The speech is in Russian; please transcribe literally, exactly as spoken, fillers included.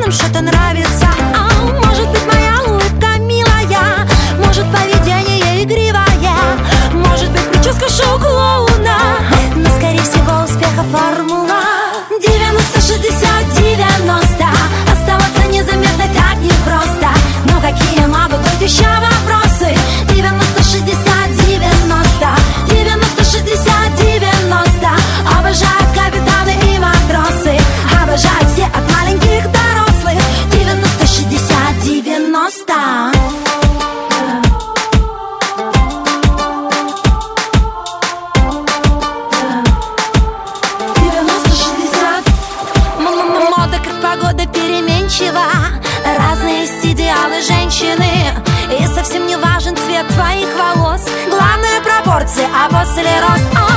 всем что-то нравится. А может быть, моя улыбка милая, может, поведение игривое, может быть, прическа шоу-клоуна, но, скорее всего, успеха формула девяносто шестьдесят девяносто. Оставаться незаметно так непросто. Но какие могут быть еще вопросы? девяносто шестьдесят девяносто, девяносто шестьдесят девяносто. Обожают капитаны и матросы, обожают все от маленьких до рослых. девяносто шестьдесят девяносто. Мода как погода переменчива, разные есть идеалы женщины, и совсем не важен цвет твоих волос. Главное пропорции, а после рост.